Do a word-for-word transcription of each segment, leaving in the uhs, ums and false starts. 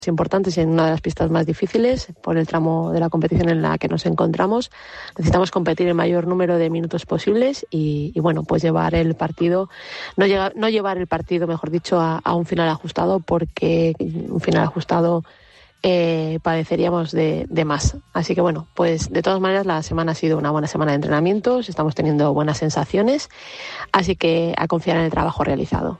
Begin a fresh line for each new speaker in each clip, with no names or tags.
importantes y en una de las pistas más difíciles por el tramo de la competición en la que nos encontramos. Necesitamos competir el mayor número de minutos posibles y, y bueno, pues llevar el partido, no, llega, no llevar el partido, mejor dicho, a, a un final ajustado, porque un final ajustado eh, padeceríamos de, de más. Así que bueno, pues de todas maneras la semana ha sido una buena semana de entrenamientos, estamos teniendo buenas sensaciones, así que a confiar en el trabajo realizado.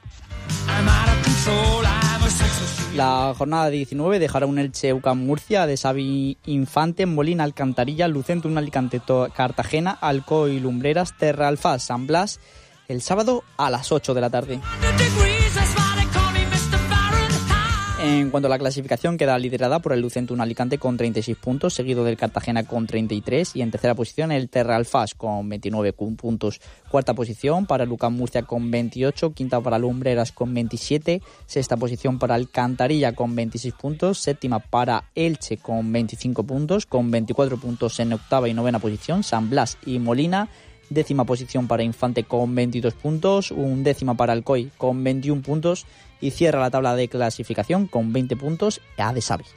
La jornada diecinueve dejará un Elche U C A M Murcia, de Xavi Infante, Molina Alcantarilla, Lucentum Alicante Cartagena, Alcoy Lumbreras, Terra Alfás San Blas el sábado a las ocho de la tarde. En cuanto a la clasificación, queda liderada por el Lucentum Alicante con treinta y seis puntos, seguido del Cartagena con treinta y tres y en tercera posición el Terra Alfás con veintinueve puntos. Cuarta posición para el U C A M Murcia con veintiocho, quinta para Lumbreras con veintisiete, sexta posición para Alcantarilla con veintiséis puntos, séptima para Elche con veinticinco puntos, con veinticuatro puntos en octava y novena posición San Blas y Molina. Décima posición para Infante con veintidós puntos, un décima para Alcoy con veintiún puntos y cierra la tabla de clasificación con veinte puntos a de Xavi.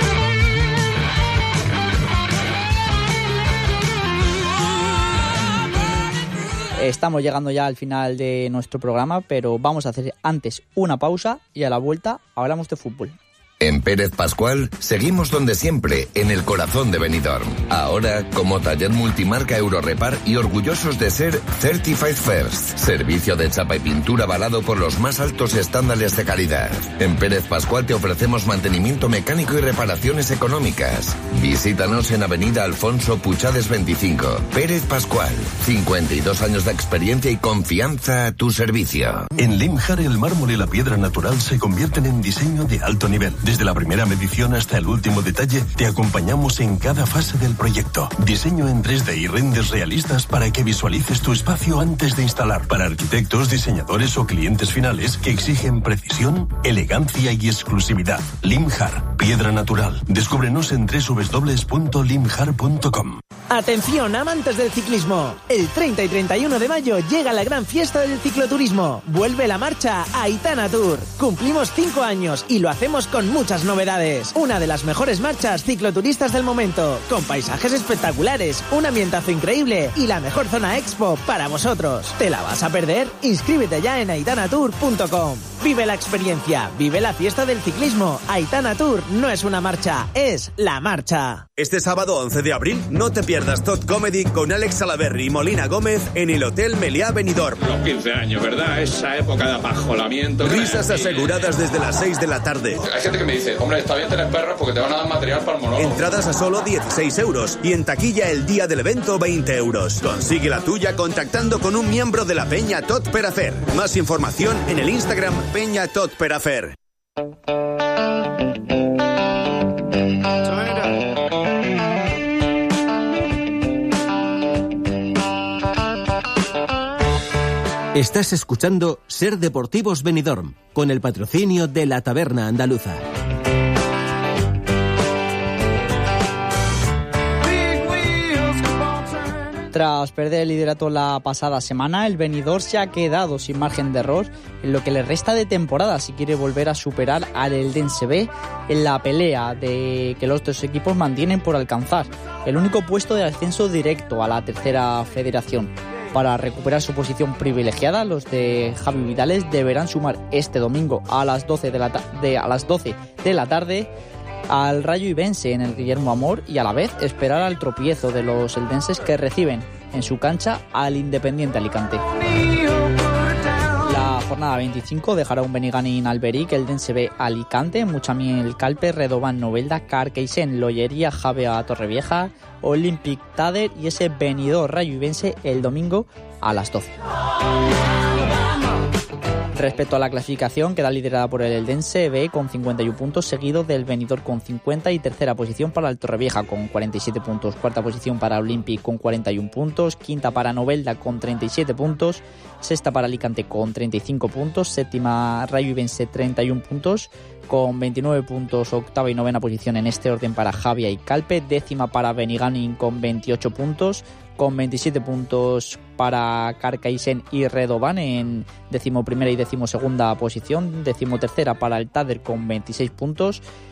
Estamos llegando ya al final de nuestro programa, pero vamos a hacer antes una pausa y a la vuelta hablamos de fútbol.
En Pérez Pascual seguimos donde siempre, en el corazón de Benidorm. Ahora como taller multimarca Eurorepar y orgullosos de ser Certified First, servicio de chapa y pintura avalado por los más altos estándares de calidad. En Pérez Pascual te ofrecemos mantenimiento mecánico y reparaciones económicas. Visítanos en Avenida Alfonso Puchades veinticinco. Pérez Pascual, cincuenta y dos años de experiencia y confianza a tu servicio.
En Limjar el mármol y la piedra natural se convierten en diseño de alto nivel. Desde la primera medición hasta el último detalle, te acompañamos en cada fase del proyecto. Diseño en tres D y renders realistas para que visualices tu espacio antes de instalar. Para arquitectos, diseñadores o clientes finales que exigen precisión, elegancia y exclusividad. Limjar, piedra natural. Descúbrenos en doble u doble u doble u punto limjar punto com.
Atención, amantes del ciclismo. El treinta y treinta y uno de mayo llega la gran fiesta del cicloturismo. Vuelve la marcha Aitana Tour. Cumplimos cinco años y lo hacemos con muchas novedades. Una de las mejores marchas cicloturistas del momento, con paisajes espectaculares, un ambientazo increíble y la mejor zona expo para vosotros. ¿Te la vas a perder? Inscríbete ya en aitana tour punto com. Vive la experiencia, vive la fiesta del ciclismo. Aitana Tour no es una marcha, es la marcha.
Este sábado once de abril no te pierdas Tot Comedy con Alex Salaverry y Molina Gómez en el Hotel Meliá Benidorm.
Los quince años, ¿verdad? Esa época de apajolamiento.
Risas aseguradas desde las seis de la tarde.
Hay gente que me dice, hombre, está bien tener perros porque te van a dar material para el monólogo.
Entradas a solo dieciséis euros y en taquilla el día del evento veinte euros. Consigue la tuya contactando con un miembro de la Peña Tot per Hacer. Más información en el Instagram Peña Tot per Hacer.
Estás escuchando Ser Deportivos Benidorm, con el patrocinio de la Taberna Andaluza.
Tras perder el liderato la pasada semana, el Benidorm se ha quedado sin margen de error en lo que le resta de temporada si quiere volver a superar al Eldense B en la pelea de que los dos equipos mantienen por alcanzar el único puesto de ascenso directo a la tercera federación. Para recuperar su posición privilegiada, los de Javi Vidales deberán sumar este domingo a las doce de la, ta- de, a las doce de la tarde al Rayo Ibense en el Guillermo Amor y a la vez esperar al tropiezo de los eldenses que reciben en su cancha al Independiente Alicante. La jornada veinticinco dejará un Beniganin Alberic, Eldense B Alicante, Muchamiel Calpe, Redován Novelda, Carqueixen Lollería, Javea Torrevieja, Olympic Tader y ese Benidorm Rayo Ibense el domingo a las doce. Respecto a la clasificación, queda liderada por el Eldense B con cincuenta y uno puntos, seguido del Benidorm con cincuenta y tercera posición para el Torrevieja con cuarenta y siete puntos, cuarta posición para Olympic con cuarenta y uno puntos, quinta para Novelda con treinta y siete puntos, sexta para Alicante con treinta y cinco puntos, séptima Rayo Ibense treinta y uno puntos, con veintinueve puntos, octava y novena posición en este orden para Javia y Calpe, décima para Beniganin con veintiocho puntos, con veintisiete puntos para Carcaixent y Redován en decimoprimera y decimosegunda posición, decimotercera para el Tader con veintiséis puntos,